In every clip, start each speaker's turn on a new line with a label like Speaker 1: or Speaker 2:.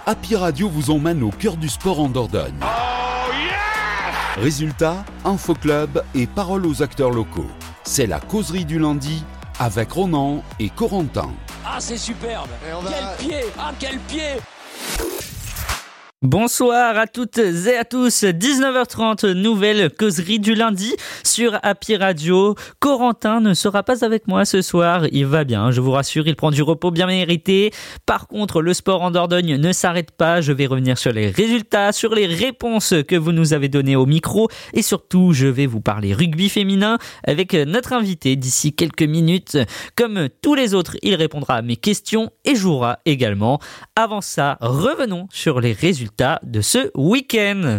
Speaker 1: Happy Radio vous emmène au cœur du sport en Dordogne.
Speaker 2: Oh yes!
Speaker 1: Résultats, info club et paroles aux acteurs locaux. C'est la causerie du lundi avec Ronan et Corentin.
Speaker 3: Ah, c'est superbe! Quel pied! Ah, quel pied!
Speaker 4: Bonsoir à toutes et à tous, 19h30, nouvelle causerie du lundi sur Happy Radio. Corentin ne sera pas avec moi ce soir, il va bien, je vous rassure, il prend du repos bien mérité. Par contre, le sport en Dordogne ne s'arrête pas, je vais revenir sur les résultats, sur les réponses que vous nous avez données au micro et surtout, je vais vous parler rugby féminin avec notre invité d'ici quelques minutes. Comme tous les autres, il répondra à mes questions et jouera également. Avant ça, revenons sur les résultats de ce week-end.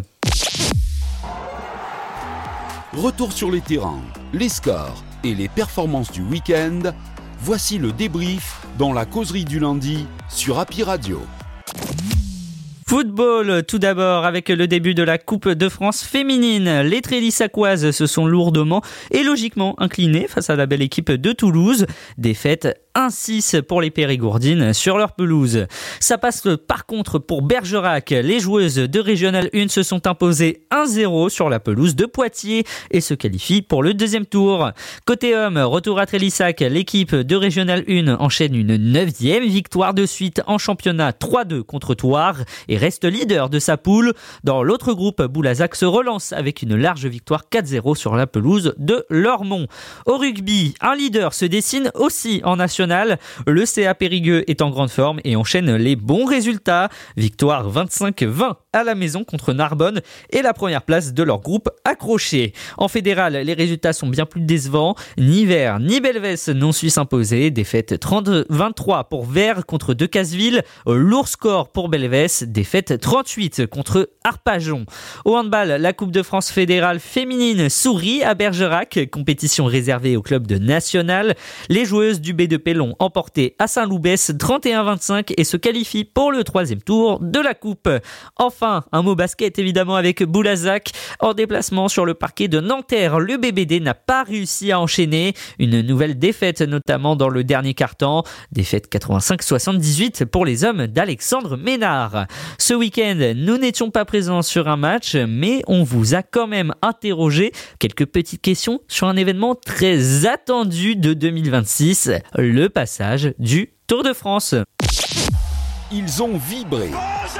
Speaker 1: Retour sur les terrains, les scores et les performances du week-end. Voici le débrief dans la causerie du lundi sur Happy Radio.
Speaker 4: Football, tout d'abord, avec le début de la Coupe de France féminine. Les Trélissacoises se sont lourdement et logiquement inclinées face à la belle équipe de Toulouse. Défaite 1-6 pour les Périgourdines sur leur pelouse. Ça passe par contre pour Bergerac. Les joueuses de Régional 1 se sont imposées 1-0 sur la pelouse de Poitiers et se qualifient pour le deuxième tour. Côté hommes, retour à Trélissac. L'équipe de Régional 1 enchaîne une 9e victoire de suite en championnat 3-2 contre Thouars et reste leader de sa poule. Dans l'autre groupe, Boulazac se relance avec une large victoire 4-0 sur la pelouse de Lormont. Au rugby, un leader se dessine aussi en national. Le CA Périgueux est en grande forme et enchaîne les bons résultats. Victoire 25-20 à la maison contre Narbonne et la première place de leur groupe accroché. En fédéral, les résultats sont bien plus décevants. Ni Vert ni Belvès n'ont su s'imposer. Défaite 30-23 pour Vert contre Decazeville. Lourd score pour Belvès. Défaite 38 contre Arpajon. Au handball, la Coupe de France fédérale féminine sourit à Bergerac. Compétition réservée au club de National. Les joueuses du B2P l'ont emporté à Saint-Loubès 31-25 et se qualifient pour le troisième tour de la Coupe. Enfin, un mot basket évidemment avec Boulazac. En déplacement sur le parquet de Nanterre, le BBD n'a pas réussi à enchaîner. Une nouvelle défaite notamment dans le dernier quart-temps. Défaite 85-78 pour les hommes d'Alexandre Ménard. Ce week-end, nous n'étions pas présents sur un match, mais on vous a quand même interrogé quelques petites questions sur un événement très attendu de 2026. Le passage du Tour de France.
Speaker 1: Ils ont vibré,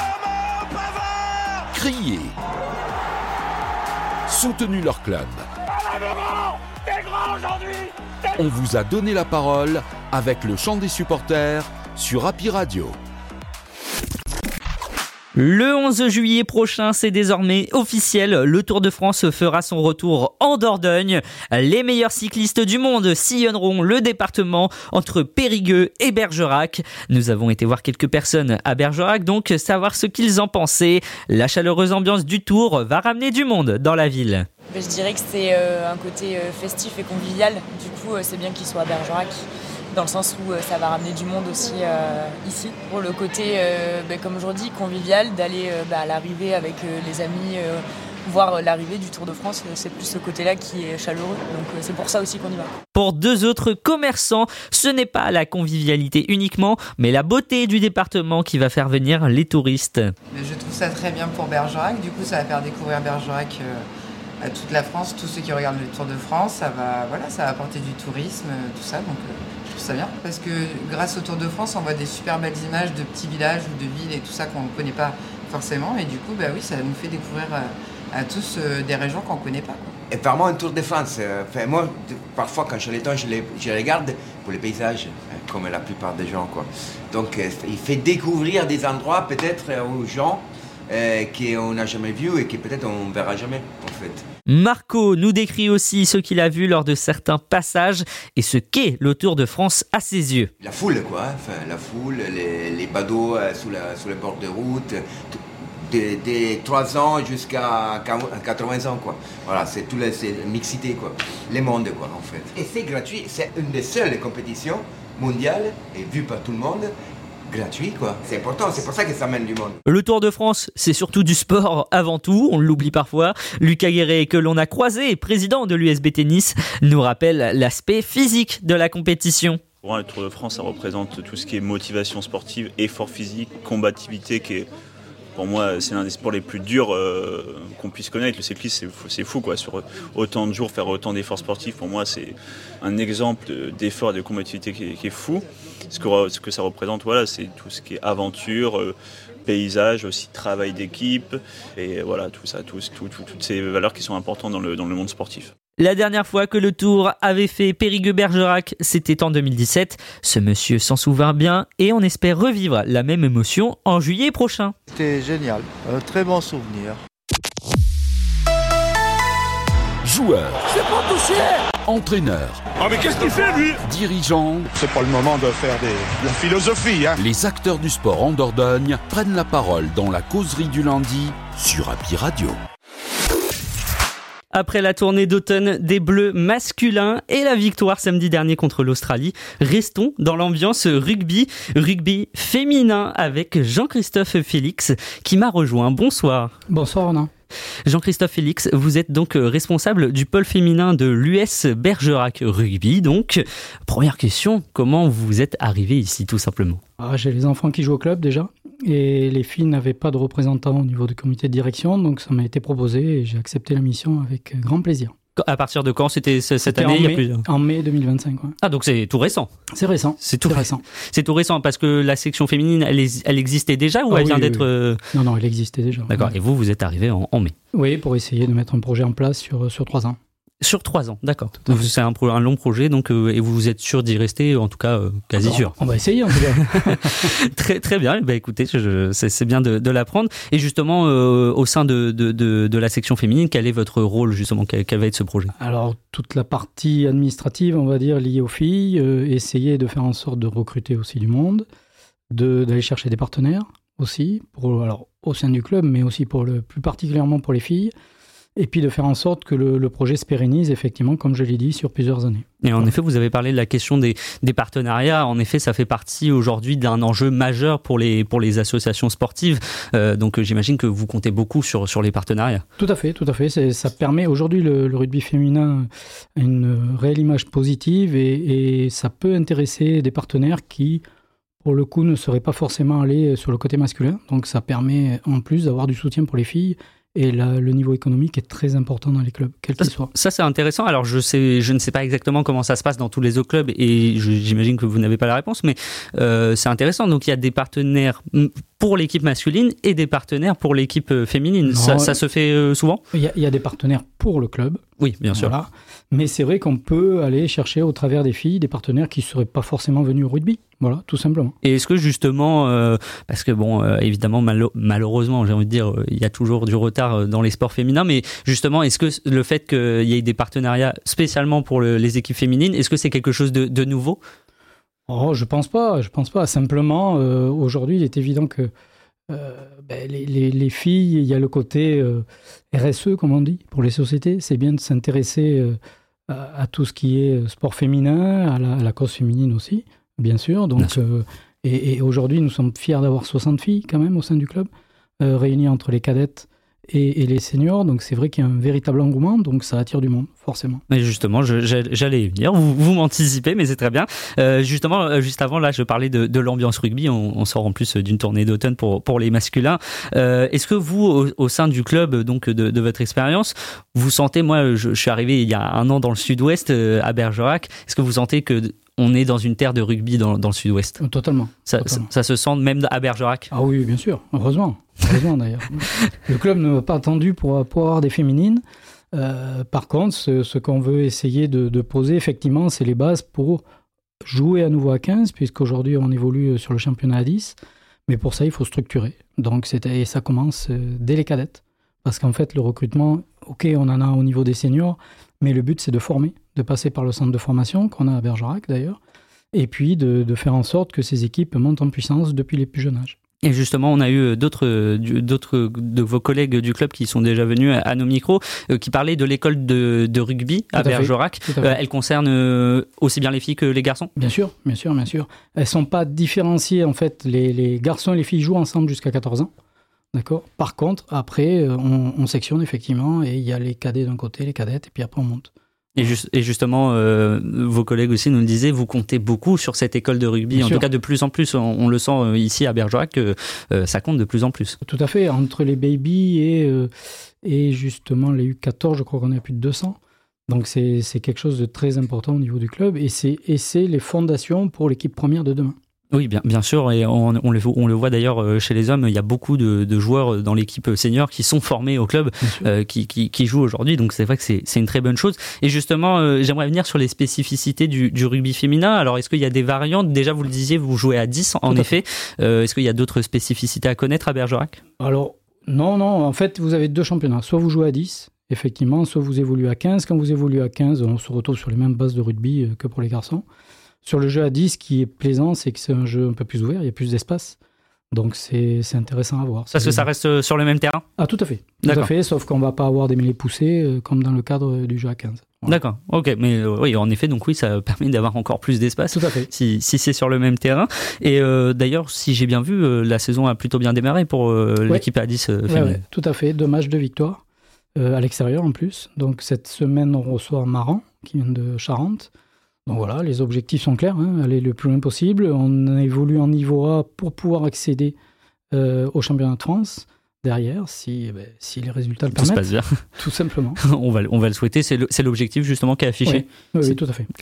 Speaker 1: crié, soutenu leur club.
Speaker 2: T'es grand aujourd'hui!
Speaker 1: On vous a donné la parole avec le chant des supporters sur Happy Radio.
Speaker 4: Le 11 juillet prochain, c'est désormais officiel. Le Tour de France fera son retour en Dordogne. Les meilleurs cyclistes du monde sillonneront le département entre Périgueux et Bergerac. Nous avons été voir quelques personnes à Bergerac, donc savoir ce qu'ils en pensaient. La chaleureuse ambiance du Tour va ramener du monde dans la ville.
Speaker 5: Je dirais que c'est un côté festif et convivial. Du coup, c'est bien qu'il soit à Bergerac, dans le sens où ça va ramener du monde aussi ici. Pour le côté, comme je dis, convivial, d'aller à l'arrivée avec les amis, voir l'arrivée du Tour de France, c'est plus ce côté-là qui est chaleureux. Donc c'est pour ça aussi qu'on y va.
Speaker 4: Pour deux autres commerçants, ce n'est pas la convivialité uniquement, mais la beauté du département qui va faire venir les touristes.
Speaker 6: Je trouve ça très bien pour Bergerac. Du coup, ça va faire découvrir Bergerac à toute la France, tous ceux qui regardent le Tour de France. Ça va apporter du tourisme, tout ça. Donc je trouve ça bien, parce que grâce au Tour de France, on voit des super belles images de petits villages ou de villes et tout ça qu'on ne connaît pas forcément. Et du coup, ça nous fait découvrir à tous des régions qu'on ne connaît pas, quoi.
Speaker 7: Et vraiment un Tour de France. Moi, parfois, quand je les temps, je les regarde pour les paysages, comme la plupart des gens, quoi. Donc, il fait découvrir des endroits peut-être aux gens qu'on n'a jamais vus et que peut-être on ne verra jamais, en fait.
Speaker 4: Marco nous décrit aussi ce qu'il a vu lors de certains passages et ce qu'est le Tour de France à ses yeux.
Speaker 7: La foule, quoi. La foule, les badauds sous le bord de route, des 3 ans jusqu'à 80 ans, quoi. Voilà, c'est toute la mixité, quoi. Les mondes, quoi, en fait. Et c'est gratuit, c'est une des seules compétitions mondiales et vue par tout le monde. Gratuit, quoi. C'est important, c'est pour ça que ça mène du monde.
Speaker 4: Le Tour de France, c'est surtout du sport avant tout, on l'oublie parfois. Lucas Guéret, que l'on a croisé, président de l'USB Tennis, nous rappelle l'aspect physique de la compétition.
Speaker 8: Pour moi, le Tour de France, ça représente tout ce qui est motivation sportive, effort physique, combativité, qui est, pour moi, c'est l'un des sports les plus durs qu'on puisse connaître. Le cyclisme, c'est fou, quoi. Sur autant de jours, faire autant d'efforts sportifs, pour moi, c'est un exemple d'effort et de combativité qui est fou. Ce que ça représente, voilà, c'est tout ce qui est aventure, paysage, aussi travail d'équipe, et voilà, tout ça, toutes ces valeurs qui sont importantes dans le monde sportif.
Speaker 4: La dernière fois que le Tour avait fait Périgueux-Bergerac, c'était en 2017. Ce monsieur s'en souvient bien et on espère revivre la même émotion en juillet prochain.
Speaker 9: C'était génial, un très bon souvenir.
Speaker 1: Joueurs,
Speaker 2: C'est pas touché.
Speaker 1: entraîneurs,
Speaker 2: Ah mais qu'est-ce qu'il fait lui?
Speaker 1: dirigeants,
Speaker 9: C'est pas le moment de faire de la philosophie, hein.
Speaker 1: les acteurs du sport en Dordogne prennent la parole dans la causerie du lundi sur Happy Radio.
Speaker 4: Après la tournée d'automne des Bleus masculins et la victoire samedi dernier contre l'Australie, restons dans l'ambiance rugby féminin avec Jean-Christophe Félix qui m'a rejoint. Bonsoir.
Speaker 10: Bonsoir Ronan.
Speaker 4: Jean-Christophe Félix, vous êtes donc responsable du pôle féminin de l'US Bergerac Rugby. Donc, première question, comment vous êtes arrivé ici tout simplement ?
Speaker 10: J'ai les enfants qui jouent au club déjà et les filles n'avaient pas de représentants au niveau du comité de direction, donc ça m'a été proposé et j'ai accepté la mission avec grand plaisir.
Speaker 4: À partir de quand ? C'était cette année
Speaker 10: en mai 2025. Ouais.
Speaker 4: Ah, donc c'est tout récent.
Speaker 10: C'est récent.
Speaker 4: C'est tout récent parce que la section féminine, elle existait déjà ou elle vient d'être...
Speaker 10: Oui. Non, elle existait déjà.
Speaker 4: D'accord,
Speaker 10: ouais.
Speaker 4: et vous êtes arrivé en mai.
Speaker 10: Oui, pour essayer de mettre un projet en place sur 3 ans.
Speaker 4: Sur 3 ans, d'accord. Donc c'est un long projet, donc et vous êtes sûr d'y rester, en tout cas quasi sûr.
Speaker 10: On va essayer en tout cas.
Speaker 4: Très bien. Bah écoutez, c'est bien de l'apprendre. Et justement, au sein de la section féminine, quel est votre rôle justement ? Quel va être ce projet ?
Speaker 10: Alors toute la partie administrative, on va dire liée aux filles, essayer de faire en sorte de recruter aussi du monde, d'aller chercher des partenaires aussi, au sein du club, mais aussi plus particulièrement pour les filles. Et puis de faire en sorte que le projet se pérennise, effectivement, comme je l'ai dit, sur plusieurs années.
Speaker 4: Et en effet, vous avez parlé de la question des partenariats. En effet, ça fait partie aujourd'hui d'un enjeu majeur pour les associations sportives. Donc j'imagine que vous comptez beaucoup sur les partenariats.
Speaker 10: Tout à fait. Ça permet, aujourd'hui, le rugby féminin a une réelle image positive et ça peut intéresser des partenaires qui, pour le coup, ne seraient pas forcément allés sur le côté masculin. Donc ça permet, en plus, d'avoir du soutien pour les filles. Et le niveau économique est très important dans les clubs, quel qu'il soit.
Speaker 4: Ça, c'est intéressant. Alors, je ne sais pas exactement comment ça se passe dans tous les autres clubs et j'imagine que vous n'avez pas la réponse, mais c'est intéressant. Donc, il y a des partenaires pour l'équipe masculine et des partenaires pour l'équipe féminine. Ça se fait souvent ? Il
Speaker 10: y a des partenaires pour le club.
Speaker 4: Oui, bien sûr.
Speaker 10: Voilà. Mais c'est vrai qu'on peut aller chercher au travers des filles des partenaires qui ne seraient pas forcément venus au rugby. Voilà, tout simplement.
Speaker 4: Et est-ce que justement, parce que évidemment, malheureusement, j'ai envie de dire, il y a toujours du retard dans les sports féminins, mais justement, est-ce que le fait qu'il y ait des partenariats spécialement pour les équipes féminines, est-ce que c'est quelque chose de nouveau ?
Speaker 10: Je pense pas. Simplement, aujourd'hui, il est évident que les filles, il y a le côté RSE, comme on dit, pour les sociétés. C'est bien de s'intéresser à tout ce qui est sport féminin, à la cause féminine aussi, bien sûr. Donc, et aujourd'hui, nous sommes fiers d'avoir 60 filles quand même au sein du club, réunies entre les cadettes et les seniors. Donc c'est vrai qu'il y a un véritable engouement, donc ça attire du monde, forcément.
Speaker 4: Mais justement, j'allais y venir, vous m'anticipez, mais c'est très bien. Justement, juste avant, là, je parlais de l'ambiance rugby, on sort en plus d'une tournée d'automne pour les masculins. Est-ce que vous, au sein du club, donc de votre expérience, vous sentez, moi je suis arrivé il y a 1 an dans le sud-ouest, à Bergerac, est-ce que vous sentez qu'on est dans une terre de rugby dans le sud-ouest ?
Speaker 10: Totalement.
Speaker 4: Ça se sent même à Bergerac ?
Speaker 10: Ah oui, bien sûr, heureusement d'ailleurs. Le club ne m'a pas attendu pour avoir des féminines. Par contre, ce qu'on veut essayer de poser, effectivement, c'est les bases pour jouer à nouveau à 15, puisqu'aujourd'hui on évolue sur le championnat à 10. Mais pour ça, il faut structurer. Donc et ça commence dès les cadettes. Parce qu'en fait, le recrutement, ok, on en a au niveau des seniors, mais le but, c'est de former, de passer par le centre de formation, qu'on a à Bergerac d'ailleurs, et puis de faire en sorte que ces équipes montent en puissance depuis les plus jeunes âges.
Speaker 4: Et justement, on a eu d'autres de vos collègues du club qui sont déjà venus à nos micros, qui parlaient de l'école de rugby à Bergerac. Elle concerne aussi bien les filles que les garçons ?
Speaker 10: Bien sûr. Elles sont pas différenciées, en fait. Les garçons et les filles jouent ensemble jusqu'à 14 ans. D'accord. Par contre, après, on sectionne effectivement, et il y a les cadets d'un côté, les cadettes, et puis après on monte.
Speaker 4: Et justement, vos collègues aussi nous le disaient, vous comptez beaucoup sur cette école de rugby, bien en sûr. Tout cas de plus en plus, on le sent ici à Bergerac, que ça compte de plus en plus.
Speaker 10: Tout à fait, entre les baby et justement les U14, je crois qu'on est à plus de 200. Donc c'est quelque chose de très important au niveau du club, et c'est les fondations pour l'équipe première de demain.
Speaker 4: Oui, bien sûr, et on le voit d'ailleurs chez les hommes, il y a beaucoup de joueurs dans l'équipe senior qui sont formés au club, qui jouent aujourd'hui, donc c'est vrai que c'est une très bonne chose. Et justement, j'aimerais venir sur les spécificités du rugby féminin. Alors, est-ce qu'il y a des variantes ? Déjà, vous le disiez, vous jouez à 10, en effet. Est-ce qu'il y a d'autres spécificités à connaître à Bergerac ?
Speaker 10: Alors, non, en fait, vous avez 2 championnats. Soit vous jouez à 10, effectivement, soit vous évoluez à 15. Quand vous évoluez à 15, on se retrouve sur les mêmes bases de rugby que pour les garçons. Sur le jeu à 10, ce qui est plaisant, c'est que c'est un jeu un peu plus ouvert, il y a plus d'espace. Donc c'est intéressant à voir.
Speaker 4: Parce que ça reste sur le même terrain ?
Speaker 10: Ah, tout à fait. Tout à fait, sauf qu'on ne va pas avoir des mêlées poussées comme dans le cadre du jeu à 15. Voilà.
Speaker 4: D'accord, ok, mais oui, en effet, donc oui, ça permet d'avoir encore plus d'espace.
Speaker 10: Tout à fait.
Speaker 4: Si c'est sur le même terrain. Et d'ailleurs, si j'ai bien vu, la saison a plutôt bien démarré pour l'équipe à 10 féminine.
Speaker 10: Ouais, tout à fait, 2 matchs de victoire à l'extérieur en plus. Donc cette semaine, on reçoit Maran, qui vient de Charente. Donc voilà, les objectifs sont clairs, aller le plus loin possible. On évolue en niveau A pour pouvoir accéder au championnat de France derrière, si les résultats le permettent. Tout
Speaker 4: se passe bien.
Speaker 10: Tout simplement.
Speaker 4: on va le souhaiter, c'est l'objectif justement qui est affiché.
Speaker 10: Oui, tout à fait.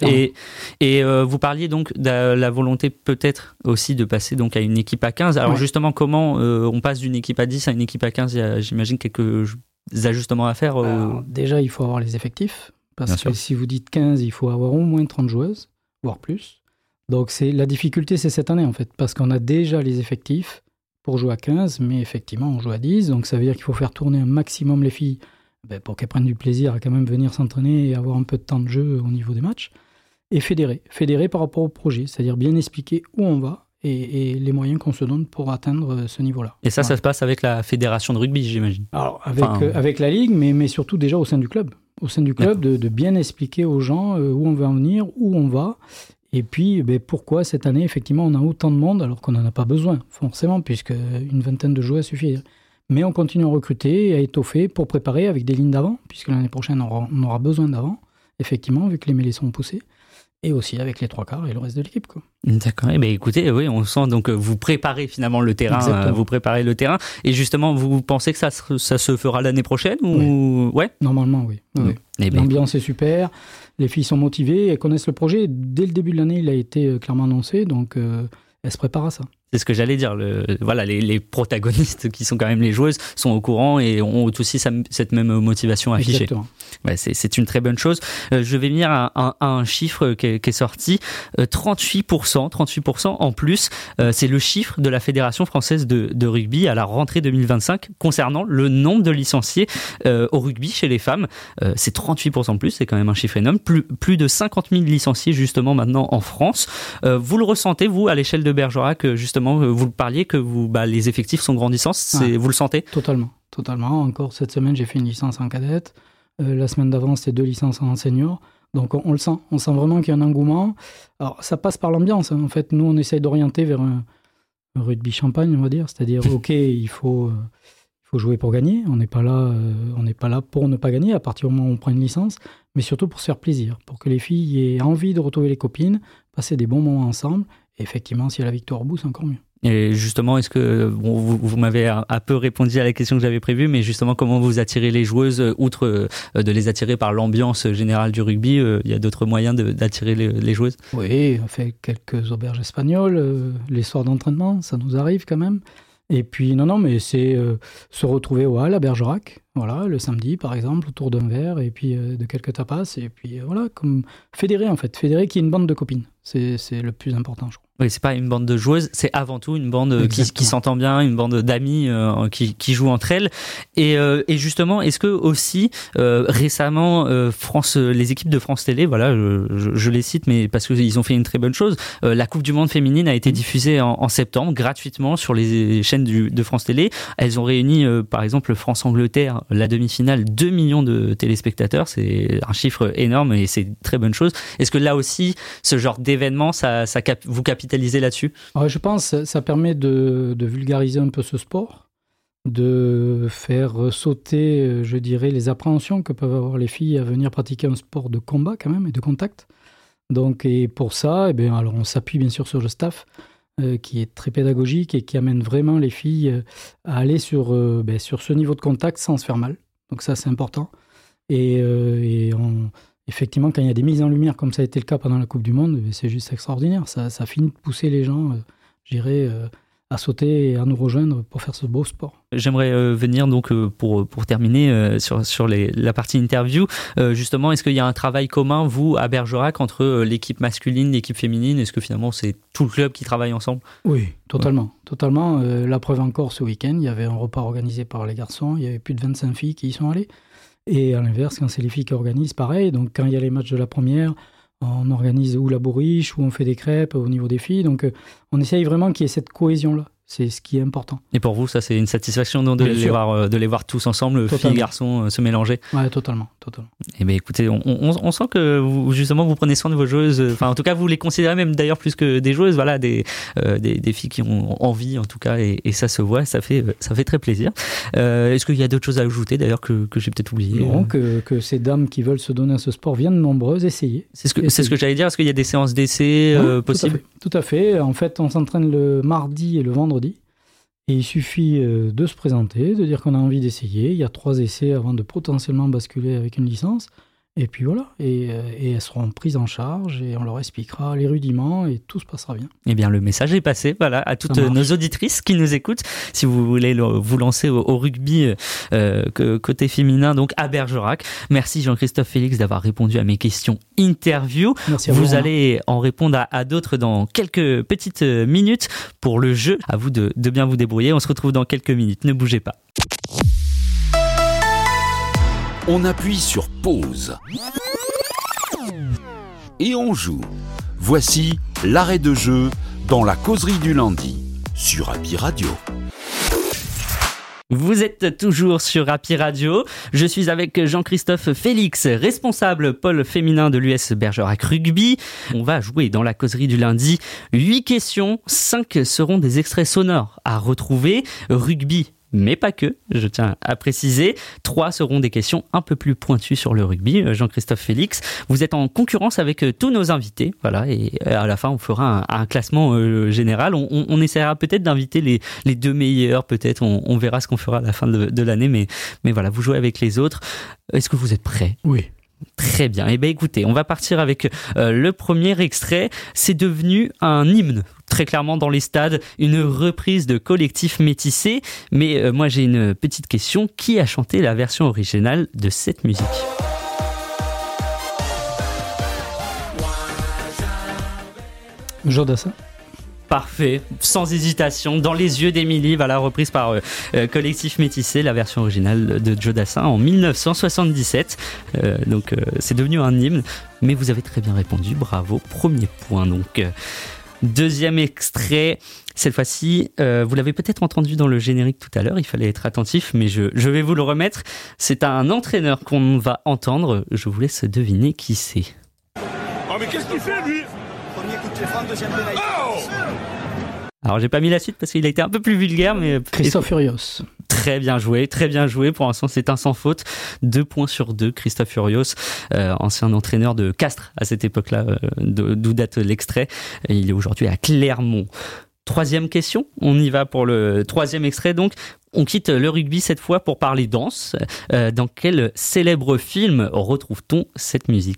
Speaker 4: Et vous parliez donc de la volonté peut-être aussi de passer donc à une équipe à 15. Alors justement, comment on passe d'une équipe à 10 à une équipe à 15 ? Il y a, j'imagine, quelques ajustements à faire.
Speaker 10: Alors, déjà, il faut avoir les effectifs. Parce que si vous dites 15, il faut avoir au moins 30 joueuses, voire plus. Donc la difficulté, c'est cette année en fait, parce qu'on a déjà les effectifs pour jouer à 15, mais effectivement, on joue à 10. Donc ça veut dire qu'il faut faire tourner un maximum les filles pour qu'elles prennent du plaisir à quand même venir s'entraîner et avoir un peu de temps de jeu au niveau des matchs. Et fédérer par rapport au projet, c'est-à-dire bien expliquer où on va et les moyens qu'on se donne pour atteindre ce niveau-là.
Speaker 4: Et ça se passe avec la fédération de rugby, j'imagine.
Speaker 10: Alors, avec la Ligue, mais surtout déjà au sein du club. Au sein du club, de bien expliquer aux gens où on veut en venir, où on va, et puis pourquoi cette année, effectivement, on a autant de monde, alors qu'on n'en a pas besoin, forcément, puisque une vingtaine de joueurs suffit. Mais on continue à recruter et à étoffer pour préparer avec des lignes d'avant, puisque l'année prochaine, on aura besoin d'avant, effectivement, vu que les mêlées sont poussées. Et aussi avec les 3/4 et le reste de l'équipe, quoi.
Speaker 4: D'accord. Écoutez, oui, on sent donc vous préparez finalement le terrain. Vous préparez le terrain. Et justement, vous pensez que ça se fera l'année prochaine ou... Ouais.
Speaker 10: Normalement, oui. L'ambiance est super. Les filles sont motivées. Elles connaissent le projet. Dès le début de l'année, il a été clairement annoncé. Donc, elles se préparent à ça.
Speaker 4: C'est ce que j'allais dire. Les protagonistes qui sont quand même les joueuses sont au courant et ont aussi cette même motivation affichée.
Speaker 10: Exactement.
Speaker 4: Ouais, c'est une très bonne chose. Je vais venir à un chiffre qui est sorti. 38% en plus. C'est le chiffre de la Fédération française de rugby à la rentrée 2025 concernant le nombre de licenciés au rugby chez les femmes. C'est 38% de plus. C'est quand même un chiffre énorme. Plus de 50 000 licenciés justement maintenant en France. Vous le ressentez, vous, à l'échelle de Bergerac, justement, vous le parliez que les effectifs sont grandissants. Vous le sentez ?
Speaker 10: Totalement. Encore cette semaine, j'ai fait une licence en cadette. La semaine d'avant, c'était 2 licences en senior. Donc on le sent. On sent vraiment qu'il y a un engouement. Alors ça passe par l'ambiance. En fait, nous, on essaye d'orienter vers un rugby champagne, on va dire. C'est-à-dire, OK, il faut jouer pour gagner. On n'est pas là pour ne pas gagner à partir du moment où on prend une licence, mais surtout pour se faire plaisir, pour que les filles aient envie de retrouver les copines, passer des bons moments ensemble. Et effectivement, s'il y a la victoire au bout, c'est encore mieux.
Speaker 4: Et justement, est-ce que vous m'avez un peu répondu à la question que j'avais prévue, mais justement, comment vous attirez les joueuses, outre de les attirer par l'ambiance générale du rugby, il y a d'autres moyens d'attirer les joueuses ?
Speaker 10: Oui, on fait quelques auberges espagnoles, les soirs d'entraînement, ça nous arrive quand même. Et puis, mais c'est se retrouver au hall à Bergerac, voilà, le samedi par exemple, autour d'un verre, et puis de quelques tapas, et puis voilà, comme fédérer qu'il y ait une bande de copines. C'est le plus important, je crois.
Speaker 4: Oui, c'est pas une bande de joueuses, c'est avant tout une bande qui s'entend bien, une bande d'amis qui jouent entre elles. Et justement, est-ce que aussi récemment les équipes de France Télé, voilà, je les cite, mais parce qu'ils ont fait une très bonne chose. La Coupe du Monde féminine a été diffusée en septembre gratuitement sur les chaînes de France Télé. Elles ont réuni, par exemple, France-Angleterre, la demi-finale, 2 millions de téléspectateurs. C'est un chiffre énorme et c'est une très bonne chose. Est-ce que là aussi, ce genre d'événement, vous capitalisez là-dessus ?
Speaker 10: Je pense que ça permet de vulgariser un peu ce sport, de faire sauter, je dirais, les appréhensions que peuvent avoir les filles à venir pratiquer un sport de combat quand même et de contact. Donc, et pour ça, alors on s'appuie bien sûr sur le staff qui est très pédagogique et qui amène vraiment les filles à aller sur ce niveau de contact sans se faire mal. Donc ça, c'est important. Et effectivement, quand il y a des mises en lumière, comme ça a été le cas pendant la Coupe du Monde, c'est juste extraordinaire. Ça finit de pousser les gens, je dirais, à sauter et à nous rejoindre pour faire ce beau sport.
Speaker 4: J'aimerais venir donc pour terminer sur la partie interview. Justement, est-ce qu'il y a un travail commun, vous, à Bergerac, entre l'équipe masculine, l'équipe féminine? Est-ce que finalement, c'est tout le club qui travaille ensemble?
Speaker 10: Oui, totalement. Ouais. Totalement. La preuve encore, ce week-end, il y avait un repas organisé par les garçons. Il y avait plus de 25 filles qui y sont allées. Et à l'inverse, quand c'est les filles qui organisent, pareil. Donc, quand il y a les matchs de la première, on organise ou la bourriche, ou on fait des crêpes au niveau des filles. Donc, on essaye vraiment qu'il y ait cette cohésion-là. C'est ce qui est important.
Speaker 4: Et pour vous, ça, c'est une satisfaction de les voir tous ensemble, filles et garçons, se mélanger?
Speaker 10: Oui, totalement.
Speaker 4: Eh bien, écoutez, on sent que vous, justement, vous prenez soin de vos joueuses. Enfin, en tout cas, vous les considérez même d'ailleurs plus que des joueuses. Voilà, des filles qui ont envie, en tout cas, et ça se voit, ça fait très plaisir. Est-ce qu'il y a d'autres choses à ajouter, d'ailleurs, que j'ai peut-être oublié?
Speaker 10: Non, que ces dames qui veulent se donner à ce sport viennent nombreuses, essayer.
Speaker 4: C'est ce que j'allais dire. Est-ce qu'il y a des séances d'essai possibles?
Speaker 10: Tout à fait. En fait, on s'entraîne le mardi et le vendredi. Et il suffit de se présenter, de dire qu'on a envie d'essayer. Il y a 3 essais avant de potentiellement basculer avec une licence. Et puis voilà, et elles seront prises en charge et on leur expliquera les rudiments et tout se passera bien.
Speaker 4: Eh bien, le message est passé, voilà, à toutes nos auditrices qui nous écoutent. Si vous voulez vous lancer au rugby côté féminin, donc à Bergerac. Merci Jean-Christophe Félix d'avoir répondu à mes questions interview.
Speaker 10: Merci à vous.
Speaker 4: Vous allez en répondre à d'autres dans quelques petites minutes pour le jeu. À vous de bien vous débrouiller. On se retrouve dans quelques minutes. Ne bougez pas.
Speaker 1: On appuie sur pause. Et on joue. Voici l'arrêt de jeu dans la causerie du lundi sur Happy Radio.
Speaker 4: Vous êtes toujours sur Happy Radio. Je suis avec Jean-Christophe Félix, responsable pôle féminin de l'US Bergerac Rugby. On va jouer dans la causerie du lundi 8 questions. 5 seront des extraits sonores à retrouver. Rugby, mais pas que, je tiens à préciser. 3 seront des questions un peu plus pointues sur le rugby. Jean-Christophe Félix, vous êtes en concurrence avec tous nos invités, voilà, et à la fin on fera un classement général. On essaiera peut-être d'inviter les 2 meilleurs, peut-être, on verra ce qu'on fera à la fin de l'année, mais voilà, vous jouez avec les autres. Est-ce que vous êtes prêts?
Speaker 10: Oui.
Speaker 4: Très bien. Eh bien, écoutez, on va partir avec le premier extrait. C'est devenu un hymne, très clairement dans les stades, une reprise de Collectif Métissé. Mais moi, j'ai une petite question. Qui a chanté la version originale de cette musique ?
Speaker 10: Jodassin.
Speaker 4: Parfait, sans hésitation, dans les yeux d'Émilie, voilà, reprise par Collectif Métissé, la version originale de Jodassin en 1977. Donc c'est devenu un hymne, mais vous avez très bien répondu, bravo, premier point. Donc deuxième extrait, cette fois-ci, vous l'avez peut-être entendu dans le générique tout à l'heure, il fallait être attentif, mais je vais vous le remettre. C'est un entraîneur qu'on va entendre, je vous laisse deviner qui c'est.
Speaker 2: Oh mais qu'est-ce qu'il fait lui ? Premier coup de pied franc, deuxième pénalité.
Speaker 4: Alors j'ai pas mis la suite parce qu'il a été un peu plus vulgaire, mais
Speaker 10: Christophe Furios.
Speaker 4: Très bien joué. Pour l'instant, c'est un sans faute. 2 points sur 2. Christophe Furios, ancien entraîneur de Castres à cette époque-là, d'où date l'extrait. Et il est aujourd'hui à Clermont. 3e question. On y va pour le 3e extrait. Donc, on quitte le rugby cette fois pour parler danse. Dans quel célèbre film retrouve-t-on cette musique ?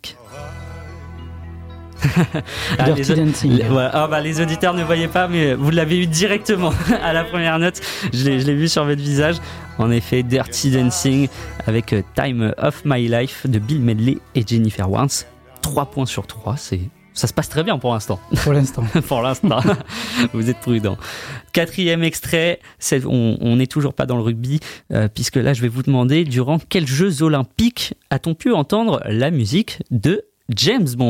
Speaker 10: Dirty Dancing.
Speaker 4: Les auditeurs ne voyaient pas, mais vous l'avez eu directement à la première note. Je l'ai vu sur votre visage. En effet, Dirty Dancing avec Time of My Life de Bill Medley et Jennifer Warnes. 3 points sur 3, ça se passe très bien pour l'instant.
Speaker 10: Pour l'instant.
Speaker 4: Vous êtes prudent. 4e extrait, on n'est toujours pas dans le rugby, puisque là je vais vous demander durant quels Jeux Olympiques a-t-on pu entendre la musique de James Bond ?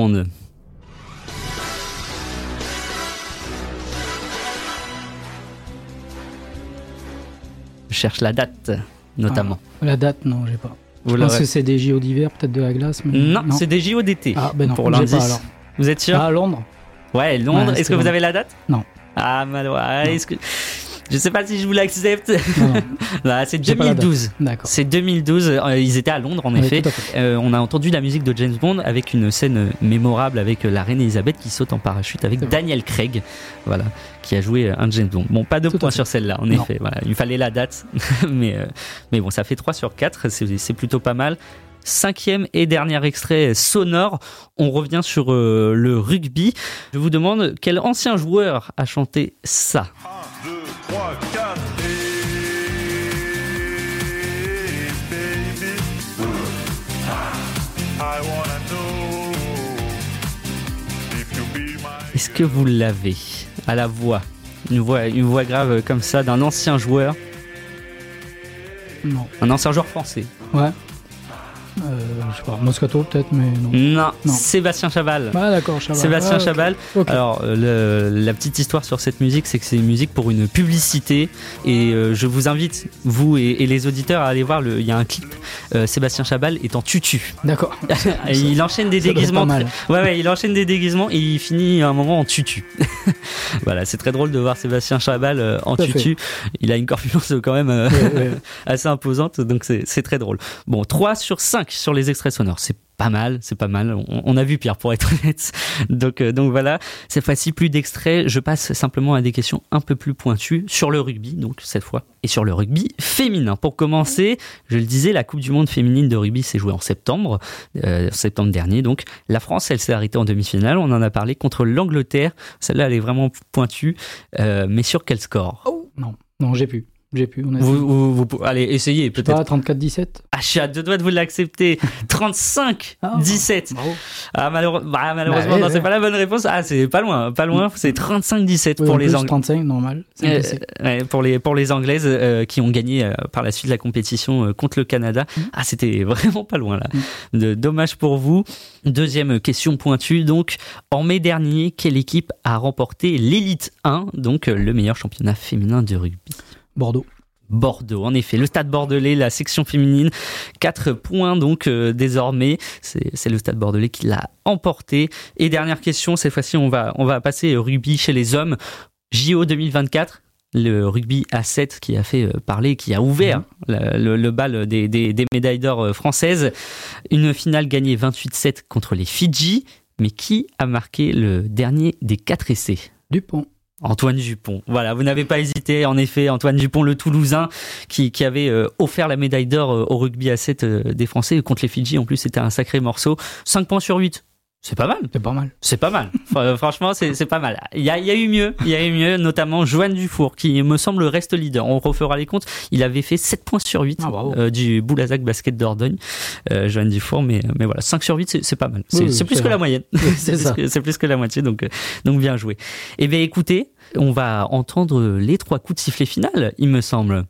Speaker 4: Je cherche la date, notamment.
Speaker 10: La date, non, j'ai pas. Je pense que c'est des JO d'hiver, peut-être de la glace. Mais
Speaker 4: non, c'est des JO d'été.
Speaker 10: Ah, ben non,
Speaker 4: pour l'indice.
Speaker 10: Pas, alors.
Speaker 4: Vous êtes sûr ?
Speaker 10: Ah, Londres.
Speaker 4: Ouais, Londres. Est-ce que vous avez la date ?
Speaker 10: Non.
Speaker 4: Ah, est-ce que... Je sais pas si je vous l'accepte. Là, c'est
Speaker 10: J'ai pas la
Speaker 4: 2012.
Speaker 10: date. D'accord.
Speaker 4: C'est 2012. Ils étaient à Londres, en
Speaker 10: Oui,
Speaker 4: effet.
Speaker 10: tout à fait.
Speaker 4: On a entendu la musique de James Bond avec une scène mémorable avec la reine Elisabeth qui saute en parachute avec Daniel Craig, voilà, qui a joué un James Bond. Bon, pas de points sur celle-là, en effet. Voilà, il fallait la date, mais bon, ça fait 3 sur 4. C'est plutôt pas mal. 5e et dernier extrait sonore. On revient sur le rugby. Je vous demande quel ancien joueur a chanté ça.
Speaker 2: 1, 2, 3, 4 baby. I wanna know if you be my...
Speaker 4: Est-ce que vous l'avez à la voix? Une voix grave comme ça d'un ancien joueur.
Speaker 10: Non.
Speaker 4: Un ancien joueur français.
Speaker 10: Ouais. Je sais pas, Moscato peut-être, mais non.
Speaker 4: Non, Sébastien Chabal.
Speaker 10: Ah d'accord, Chabal.
Speaker 4: Sébastien Chabal.
Speaker 10: Okay.
Speaker 4: Alors, la petite histoire sur cette musique, c'est que c'est une musique pour une publicité. Et je vous invite, vous et les auditeurs, à aller voir, il y a un clip. Sébastien Chabal est en tutu.
Speaker 10: D'accord.
Speaker 4: Il enchaîne des déguisements.
Speaker 10: Pas mal.
Speaker 4: Ouais, il enchaîne des déguisements et il finit à un moment en tutu. Voilà, c'est très drôle de voir Sébastien Chabal en tutu. Il a une corpulence quand même assez imposante, donc c'est très drôle. Bon, 3 sur 5 sur les extraits sonores, c'est pas mal. On a vu pire, pour être honnête. Donc voilà, cette fois-ci plus d'extraits. Je passe simplement à des questions un peu plus pointues sur le rugby, donc cette fois, et sur le rugby féminin. Pour commencer, je le disais, la Coupe du Monde féminine de rugby s'est jouée en septembre dernier. Donc la France, elle s'est arrêtée en demi-finale. On en a parlé contre l'Angleterre. Celle-là, elle est vraiment pointue. Mais sur quel score?
Speaker 10: Non, j'ai pu.
Speaker 4: Vous allez essayer peut-être.
Speaker 10: 34-17.
Speaker 4: Ah, je suis à 2 doigts de vous l'accepter. 35-17. Malheureusement, non, c'est pas la bonne réponse. Ah, c'est pas loin. C'est 35-17 pour les Anglaises.
Speaker 10: 35, normal.
Speaker 4: Pour les Anglaises qui ont gagné par la suite la compétition contre le Canada. Ah, c'était vraiment pas loin là. Dommage pour vous. Deuxième question pointue. Donc, en mai dernier, quelle équipe a remporté l'Élite 1, donc le meilleur championnat féminin de rugby? Bordeaux, en effet, le Stade Bordelais, la section féminine, 4 points donc désormais, c'est le Stade Bordelais qui l'a emporté. Et dernière question, cette fois-ci on va passer au rugby chez les hommes. JO 2024, le rugby à 7 qui a fait parler, qui a ouvert le bal des médailles d'or françaises. Une finale gagnée 28-7 contre les Fidji, mais qui a marqué le dernier des 4 essais?
Speaker 10: Dupont.
Speaker 4: Antoine Dupont. Voilà, vous n'avez pas hésité. En effet, Antoine Dupont, le Toulousain, qui avait offert la médaille d'or au rugby à 7 des Français contre les Fidji. En plus, c'était un sacré morceau. 5 points sur 8. C'est pas mal. Franchement, c'est pas mal. Il y a eu mieux, notamment Joanne Dufour, qui me semble reste leader. On refera les comptes. Il avait fait 7 points sur 8 du Boulazac Basket Dordogne. Joanne Dufour, mais voilà, 5 sur 8, c'est pas mal. C'est plus que la moyenne. C'est plus que la moitié, donc bien joué. Eh bien, écoutez, on va entendre les 3 coups de sifflet final, il me semble.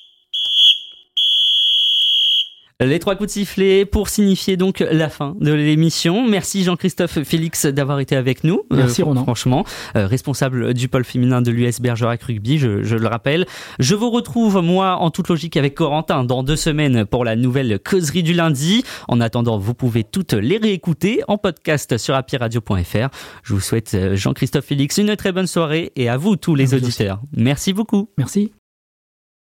Speaker 4: Les 3 coups de sifflet pour signifier donc la fin de l'émission. Merci Jean-Christophe Félix d'avoir été avec nous.
Speaker 10: Merci Ronan.
Speaker 4: Franchement, responsable du pôle féminin de l'US Bergerac Rugby, je le rappelle. Je vous retrouve, moi, en toute logique avec Corentin dans 2 semaines pour la nouvelle causerie du lundi. En attendant, vous pouvez toutes les réécouter en podcast sur happyradio.fr. Je vous souhaite, Jean-Christophe Félix, une très bonne soirée et à vous tous les auditeurs. Merci beaucoup.
Speaker 10: Merci.